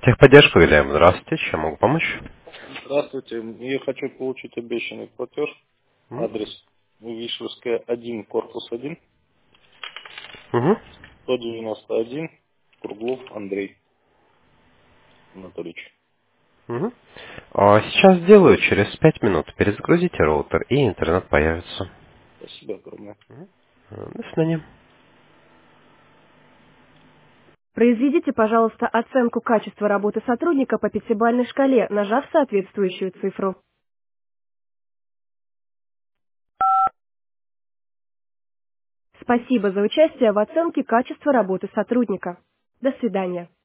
Техподдержка, Вильям, здравствуйте, чем могу помочь? Здравствуйте. Я хочу получить обещанный платеж. М? Адрес Вишевская, 1, корпус 1, Мгм. 191, Круглов Андрей Анатольевич. Мгм. Сейчас сделаю, через 5 минут перезагрузите роутер и интернет появится. Спасибо огромное. До свидания. Произведите, пожалуйста, оценку качества работы сотрудника по пятибалльной шкале, нажав соответствующую цифру. Спасибо за участие в оценке качества работы сотрудника. До свидания.